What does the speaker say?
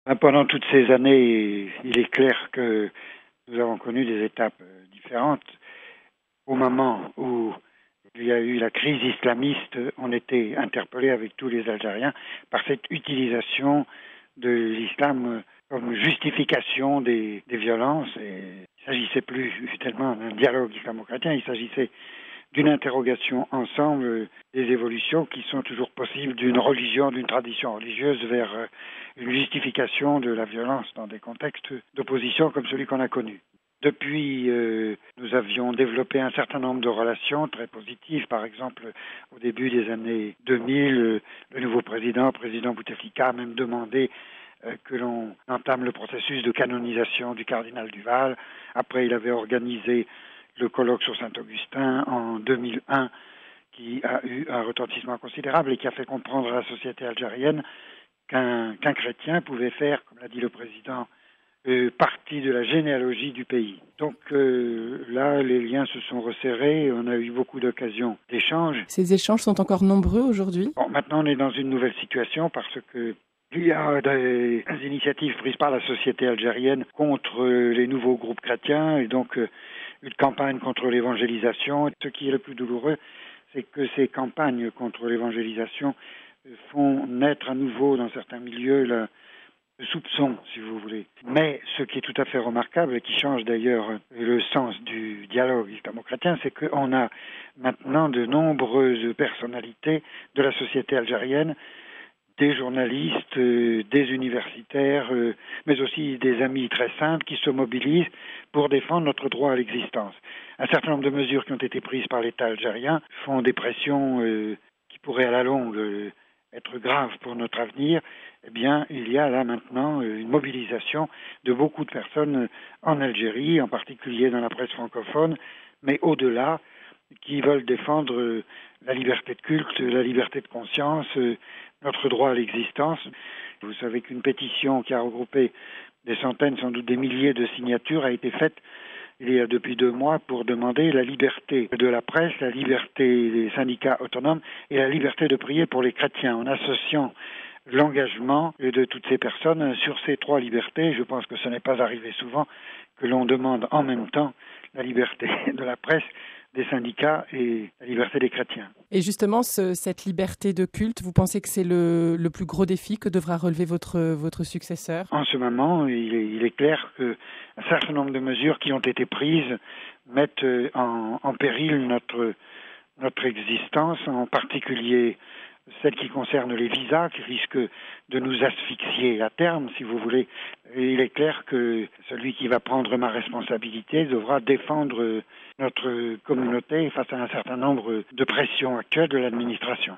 Pendant toutes ces années, il est clair que nous avons connu des étapes différentes. Au moment où il y a eu la crise islamiste, on était interpellé avec tous les Algériens par cette utilisation de l'islam comme justification des violences. Et il ne s'agissait plus tellement d'un dialogue islamo-chrétien, il s'agissait d'une interrogation ensemble des évolutions qui sont toujours possibles d'une religion, d'une tradition religieuse vers une justification de la violence dans des contextes d'opposition comme celui qu'on a connu. Depuis, nous avions développé un certain nombre de relations très positives. Par exemple, au début des années 2000, le nouveau président Bouteflika, a même demandé que l'on entame le processus de canonisation du cardinal Duval. Après, il avait organisé le colloque sur Saint-Augustin en 2001, qui a eu un retentissement considérable et qui a fait comprendre à la société algérienne qu'un chrétien pouvait faire, comme l'a dit le président, partie de la généalogie du pays. Donc là, les liens se sont resserrés, on a eu beaucoup d'occasions d'échanges. Ces échanges sont encore nombreux aujourd'hui ? Bon, maintenant on est dans une nouvelle situation parce que il y a des initiatives prises par la société algérienne contre les nouveaux groupes chrétiens et donc une campagne contre l'évangélisation. Ce qui est le plus douloureux, c'est que ces campagnes contre l'évangélisation font naître à nouveau dans certains milieux le soupçon, si vous voulez. Mais ce qui est tout à fait remarquable et qui change d'ailleurs le sens du dialogue islamo-chrétien, c'est qu'on a maintenant de nombreuses personnalités de la société algérienne, des journalistes, des universitaires, mais aussi des amis très simples qui se mobilisent pour défendre notre droit à l'existence. Un certain nombre de mesures qui ont été prises par l'État algérien font des pressions qui pourraient à la longue être graves pour notre avenir. Eh bien, il y a là maintenant une mobilisation de beaucoup de personnes en Algérie, en particulier dans la presse francophone, mais au-delà, qui veulent défendre la liberté de culte, la liberté de conscience, notre droit à l'existence. Vous savez qu'une pétition qui a regroupé des centaines, sans doute des milliers de signatures a été faite il y a depuis 2 mois pour demander la liberté de la presse, la liberté des syndicats autonomes et la liberté de prier pour les chrétiens en associant l'engagement de toutes ces personnes sur ces 3 libertés. Je pense que ce n'est pas arrivé souvent que l'on demande en même temps la liberté de la presse, des syndicats et la liberté des chrétiens. Et justement, cette liberté de culte, vous pensez que c'est le plus gros défi que devra relever votre successeur ? En ce moment, il est clair qu'un certain nombre de mesures qui ont été prises mettent en péril notre existence, en particulier celle qui concerne les visas, qui risquent de nous asphyxier à terme, si vous voulez. Et il est clair que celui qui va prendre ma responsabilité devra défendre notre communauté face à un certain nombre de pressions actuelles de l'administration.